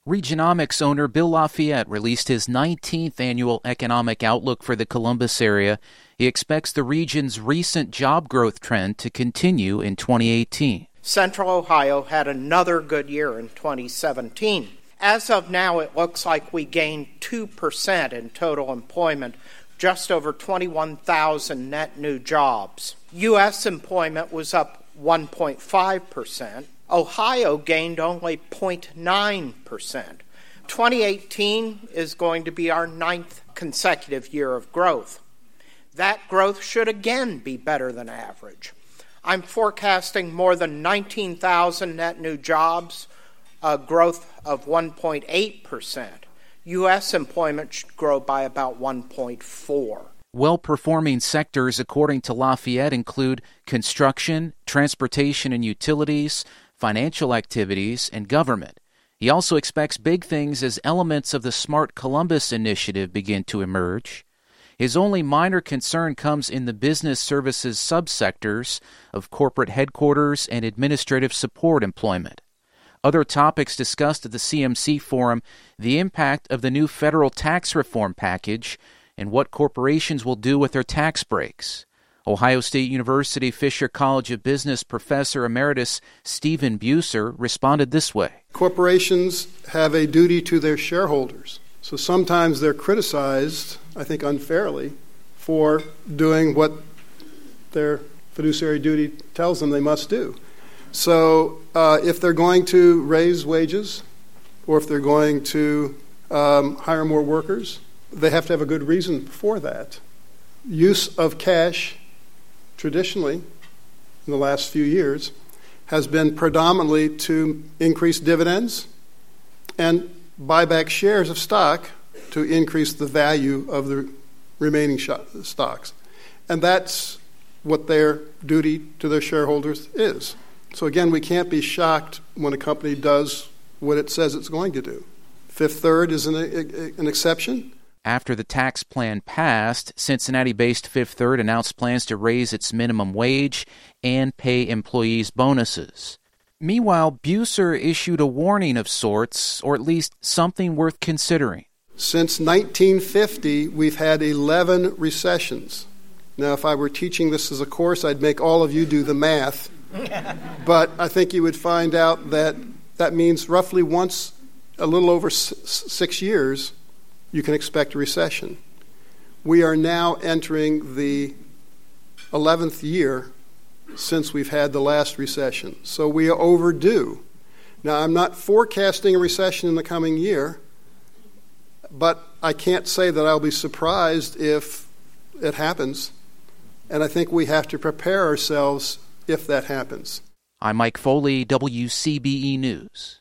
Regionomics owner Bill Lafayette released his 19th annual economic outlook for the Columbus area. He expects the region's recent job growth trend to continue in 2018. Central Ohio had another good year in 2017. As of now, it looks like we gained 2% in total employment, just over 21,000 net new jobs. U.S. employment was up 1.5%. Ohio gained only 0.9%. 2018 is going to be our 9th consecutive year of growth. That growth should again be better than average. I'm forecasting more than 19,000 net new jobs, a growth of 1.8%. U.S. employment should grow by about 1.4%. Well-performing sectors, according to Lafayette, include construction, transportation and utilities, financial activities, and government. He also expects big things as elements of the Smart Columbus initiative begin to emerge. His only minor concern comes in the business services subsectors of corporate headquarters and administrative support employment. Other topics discussed at the CMC Forum: the impact of the new federal tax reform package and what corporations will do with their tax breaks. Ohio State University Fisher College of Business Professor Emeritus Stephen Buser responded this way. Corporations have a duty to their shareholders. So sometimes they're criticized, I think unfairly, for doing what their fiduciary duty tells them they must do. So if they're going to raise wages or if they're going to hire more workers, they have to have a good reason for that. Use of cash, traditionally, in the last few years, has been predominantly to increase dividends and buy back shares of stock to increase the value of the remaining stocks. And that's what their duty to their shareholders is. So again, we can't be shocked when a company does what it says it's going to do. Fifth Third is an exception. After the tax plan passed, Cincinnati-based Fifth Third announced plans to raise its minimum wage and pay employees bonuses. Meanwhile, Buser issued a warning of sorts, or at least something worth considering. Since 1950, we've had 11 recessions. Now, if I were teaching this as a course, I'd make all of you do the math. But I think you would find out that that means roughly once, a little over 6 years, you can expect a recession. We are now entering the 11th year since we've had the last recession. So we are overdue. Now, I'm not forecasting a recession in the coming year, but I can't say that I'll be surprised if it happens. And I think we have to prepare ourselves if that happens. I'm Mike Foley, WCBE News.